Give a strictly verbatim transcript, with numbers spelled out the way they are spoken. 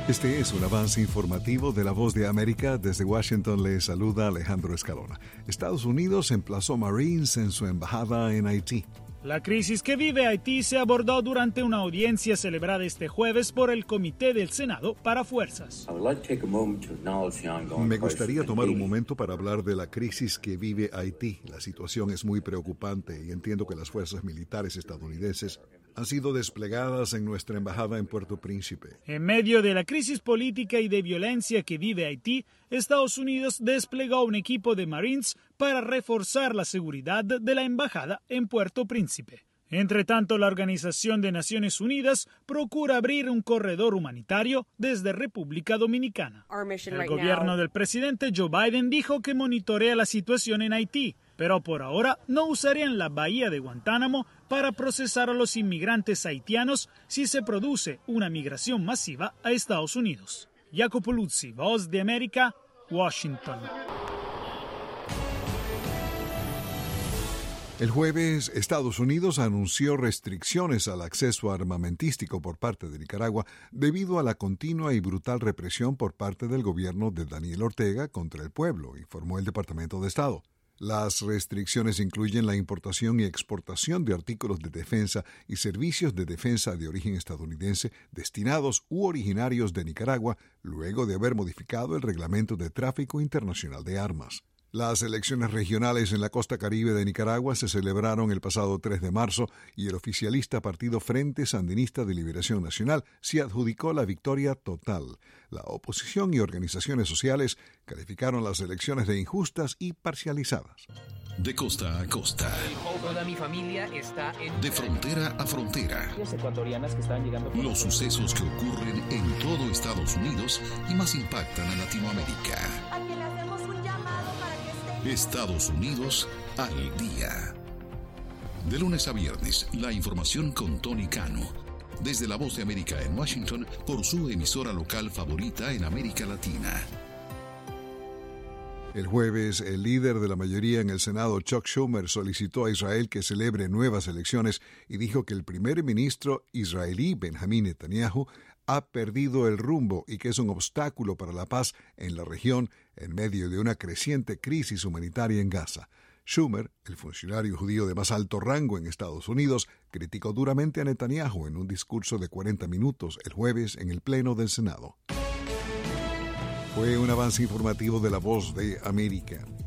Este es un avance informativo de La Voz de América. Desde Washington le saluda Alejandro Escalona. Estados Unidos emplazó Marines en su embajada en Haití. La crisis que vive Haití se abordó durante una audiencia celebrada este jueves por el Comité del Senado para Fuerzas. Me gustaría tomar un momento para hablar de la crisis que vive Haití. La situación es muy preocupante y entiendo que las fuerzas militares estadounidenses han sido desplegadas en nuestra embajada en Puerto Príncipe. En medio de la crisis política y de violencia que vive Haití, Estados Unidos desplegó un equipo de Marines para reforzar la seguridad de la embajada en Puerto Príncipe. Entre tanto, la Organización de Naciones Unidas procura abrir un corredor humanitario desde República Dominicana. El gobierno del presidente Joe Biden dijo que monitorea la situación en Haití, pero por ahora no usarían la bahía de Guantánamo para procesar a los inmigrantes haitianos si se produce una migración masiva a Estados Unidos. Jacopo Luzzi, Voz de América, Washington. El jueves, Estados Unidos anunció restricciones al acceso armamentístico por parte de Nicaragua debido a la continua y brutal represión por parte del gobierno de Daniel Ortega contra el pueblo, informó el Departamento de Estado. Las restricciones incluyen la importación y exportación de artículos de defensa y servicios de defensa de origen estadounidense destinados u originarios de Nicaragua, luego de haber modificado el Reglamento de Tráfico Internacional de Armas. Las elecciones regionales en la costa caribe de Nicaragua se celebraron el pasado tres de marzo y el oficialista Partido Frente Sandinista de Liberación Nacional se adjudicó la victoria total. La oposición y organizaciones sociales calificaron las elecciones de injustas y parcializadas. De costa a costa. Toda mi familia está en... De frontera a frontera. Las ecuatorianas que están llegando... Los sucesos que ocurren en todo Estados Unidos y más impactan a Latinoamérica. Aquí le hacemos un llamado para que esté... Estados Unidos al día. De lunes a viernes, la información con Tony Cano. Desde La Voz de América en Washington, por su emisora local favorita en América Latina. El jueves, el líder de la mayoría en el Senado, Chuck Schumer, solicitó a Israel que celebre nuevas elecciones y dijo que el primer ministro israelí, Benjamín Netanyahu, ha perdido el rumbo y que es un obstáculo para la paz en la región en medio de una creciente crisis humanitaria en Gaza. Schumer, el funcionario judío de más alto rango en Estados Unidos, criticó duramente a Netanyahu en un discurso de cuarenta minutos el jueves en el Pleno del Senado. Fue un avance informativo de La Voz de América.